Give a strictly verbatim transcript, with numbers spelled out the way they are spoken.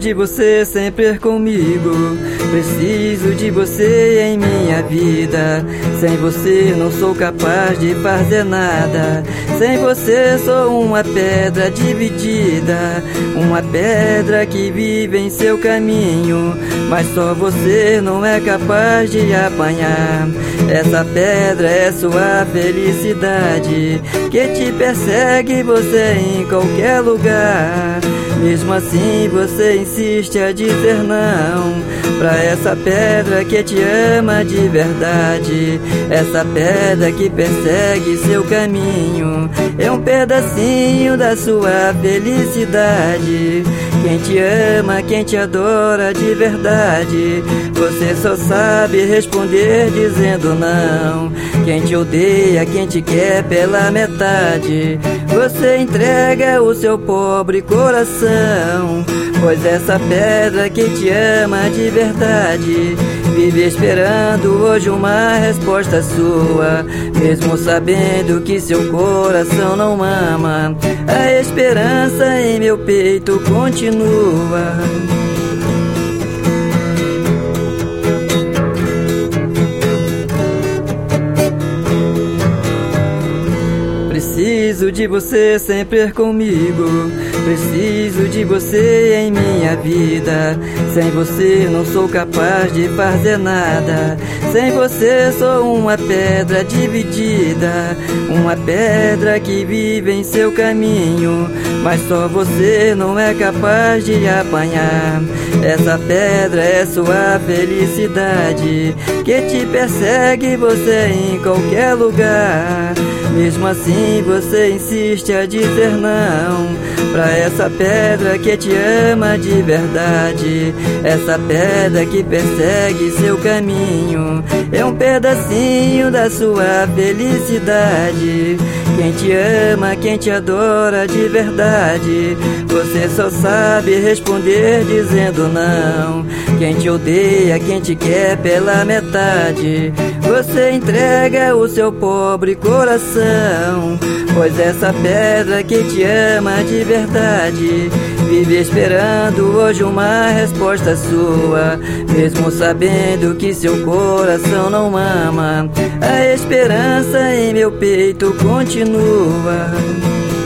de você sempre comigo. Preciso de você em minha vida. Sem você não sou capaz de fazer nada. Sem você sou uma pedra dividida, uma pedra que vive em seu caminho, mas só você não é capaz de apanhar. Essa pedra é sua felicidade, que te persegue você em qualquer lugar. Mesmo assim você insiste a dizer não pra essa pedra que te ama de verdade. Essa pedra que persegue seu caminho é um pedacinho da sua felicidade. Quem te ama, quem te adora de verdade, você só sabe responder dizendo não. Quem te odeia, quem te quer pela metade, você entrega o seu pobre coração. Pois essa pedra que te ama de verdade vive esperando hoje uma resposta sua, mesmo sabendo que seu coração não ama. A esperança em meu peito continua. Preciso de você sempre comigo. Preciso de você em minha vida. Sem você não sou capaz de fazer nada. Sem você sou uma pedra dividida, uma pedra que vive em seu caminho, mas só você não é capaz de apanhar. Essa pedra é sua felicidade, que te persegue você em qualquer lugar. Mesmo assim você insiste a dizer não pra essa pedra que te ama de verdade. Essa pedra que persegue seu caminho é um pedacinho da sua felicidade. Quem te ama, quem te adora de verdade, você só sabe responder dizendo não. Quem te odeia, quem te quer pela metade, você entrega o seu pobre coração. Pois essa pedra que te ama de verdade vive esperando hoje uma resposta sua, mesmo sabendo que seu coração não ama. A esperança em meu peito continua.